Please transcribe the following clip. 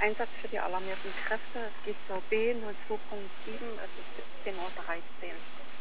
Einsatz für die alarmierten Kräfte. Es geht zur B 02.7, es ist 17:13 Uhr.